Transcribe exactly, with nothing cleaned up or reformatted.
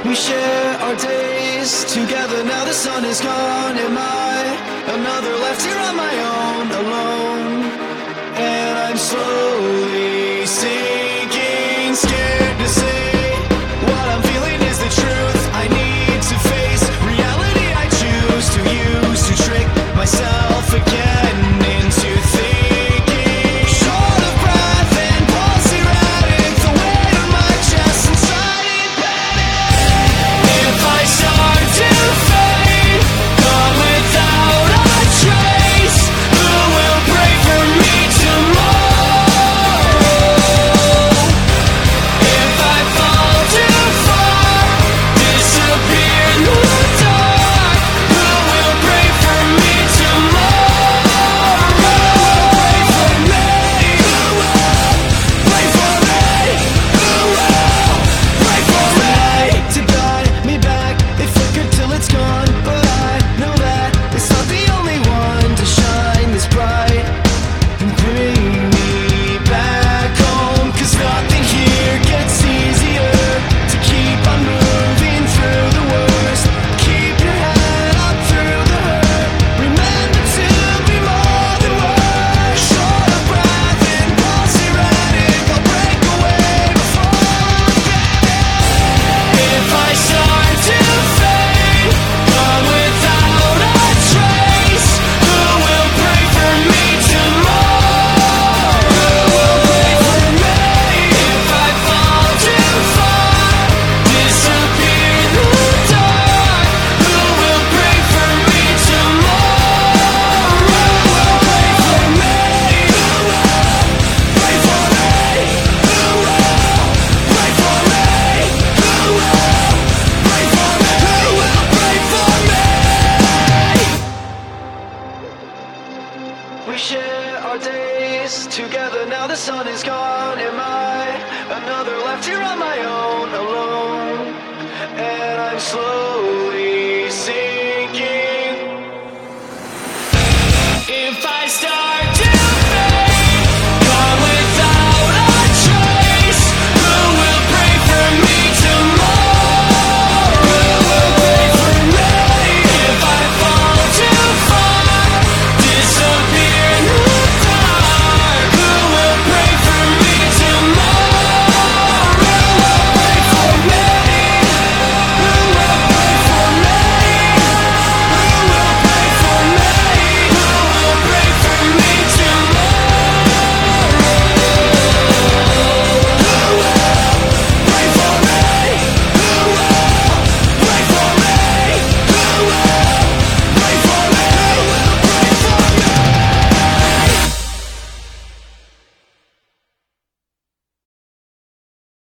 We share our days together, now the sun is gone. Am I another left here on my own, alone? And I'm slowly sinking, scared to say what I'm feeling is the truth. I need to face reality I choose to use to trick myself again into thinking. Short of breath and pulse erratic, the weight of my chest inside in panic. If I start to fade, gone without a trace, who will pray for me tomorrow? If I fall too far, disappear in the dark, who will pray for me tomorrow? Pray for me, who will pray for me? Who will pray for me? To guide me back, they flicker till it's gone, but I know that it's not the only one to shine this bright and bring me back home. 'Cause nothing here gets easier to keep on moving through the worst. Keep your head up through the hurt. Remember to be more than words. Short of breath and pulse erratic, I'll break away before I panic. If I start to fade, gone without a trace, who will pray for me tomorrow? Who will pray for me? If I fall too far, disappear in the dark, who will pray for me tomorrow? Who will pray for me? Who will pray for me? Who will pray for me? Who will pray for me? Who will pray for me? We share our days together, now the sun is gone. Am I another left here on my own, alone? And I'm slowly